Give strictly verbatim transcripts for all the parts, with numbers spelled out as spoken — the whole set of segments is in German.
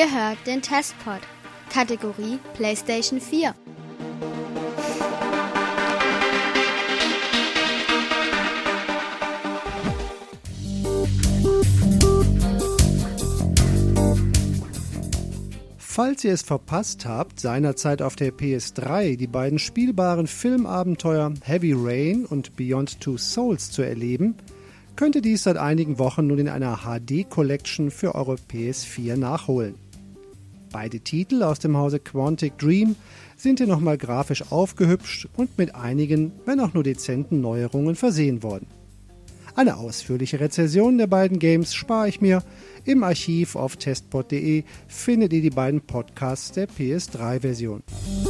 Ihr hört den Testpod, Kategorie PlayStation vier. Falls ihr es verpasst habt, seinerzeit auf der P S drei die beiden spielbaren Filmabenteuer Heavy Rain und Beyond Two Souls zu erleben, könnt ihr dies seit einigen Wochen nun in einer H D-Collection für eure P S vier nachholen. Beide Titel aus dem Hause Quantic Dream sind hier nochmal grafisch aufgehübscht und mit einigen, wenn auch nur dezenten Neuerungen versehen worden. Eine ausführliche Rezension der beiden Games spare ich mir. Im Archiv auf testpod punkt de findet ihr die beiden Podcasts der P S drei Version.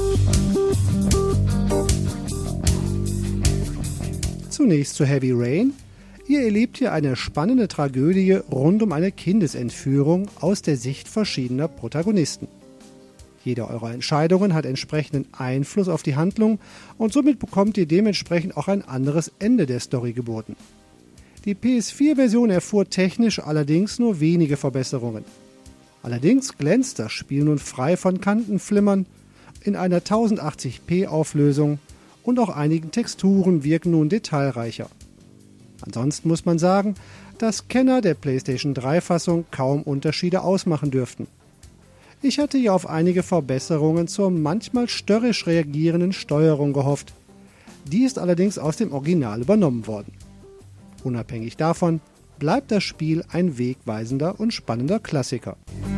Zunächst zu Heavy Rain. Ihr erlebt hier eine spannende Tragödie rund um eine Kindesentführung aus der Sicht verschiedener Protagonisten. Jede eurer Entscheidungen hat entsprechenden Einfluss auf die Handlung und somit bekommt ihr dementsprechend auch ein anderes Ende der Story geboten. Die P S vier Version erfuhr technisch allerdings nur wenige Verbesserungen. Allerdings glänzt das Spiel nun frei von Kantenflimmern in einer tausendachtzig p Auflösung und auch einigen Texturen wirken nun detailreicher. Ansonsten muss man sagen, dass Kenner der PlayStation drei Fassung kaum Unterschiede ausmachen dürften. Ich hatte ja auf einige Verbesserungen zur manchmal störrisch reagierenden Steuerung gehofft. Die ist allerdings aus dem Original übernommen worden. Unabhängig davon bleibt das Spiel ein wegweisender und spannender Klassiker.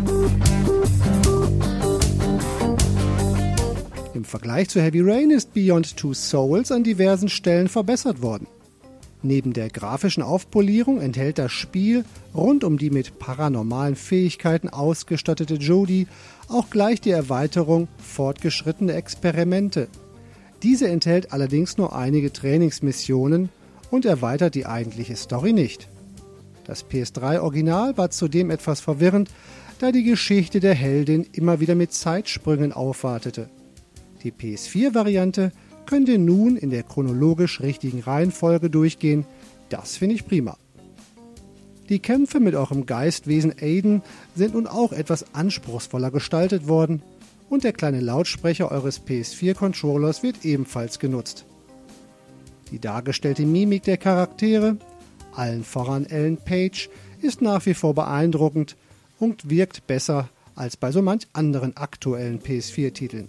Im Vergleich zu Heavy Rain ist Beyond Two Souls an diversen Stellen verbessert worden. Neben der grafischen Aufpolierung enthält das Spiel rund um die mit paranormalen Fähigkeiten ausgestattete Jodie auch gleich die Erweiterung fortgeschrittene Experimente. Diese enthält allerdings nur einige Trainingsmissionen und erweitert die eigentliche Story nicht. Das P S drei Original war zudem etwas verwirrend, da die Geschichte der Heldin immer wieder mit Zeitsprüngen aufwartete. Die P S vier Variante könnt ihr nun in der chronologisch richtigen Reihenfolge durchgehen, das finde ich prima. Die Kämpfe mit eurem Geistwesen Aiden sind nun auch etwas anspruchsvoller gestaltet worden und der kleine Lautsprecher eures P S vier Controllers wird ebenfalls genutzt. Die dargestellte Mimik der Charaktere, allen voran Ellen Page, ist nach wie vor beeindruckend und wirkt besser als bei so manch anderen aktuellen P S vier Titeln.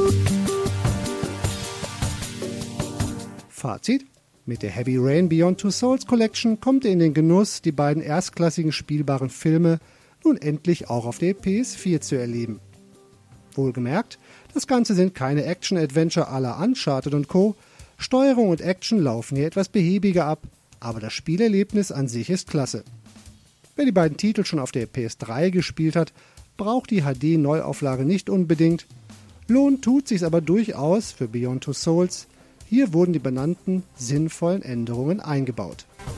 Fazit: Mit der Heavy Rain Beyond Two Souls Collection kommt ihr in den Genuss, die beiden erstklassigen spielbaren Filme nun endlich auch auf der P S vier zu erleben. Wohlgemerkt, das Ganze sind keine Action-Adventure à la Uncharted und Co., Steuerung und Action laufen hier etwas behäbiger ab, aber das Spielerlebnis an sich ist klasse. Wer die beiden Titel schon auf der P S drei gespielt hat, braucht die H D-Neuauflage nicht unbedingt. Lohnt tut sich's aber durchaus für Beyond Two Souls. Hier wurden die benannten sinnvollen Änderungen eingebaut.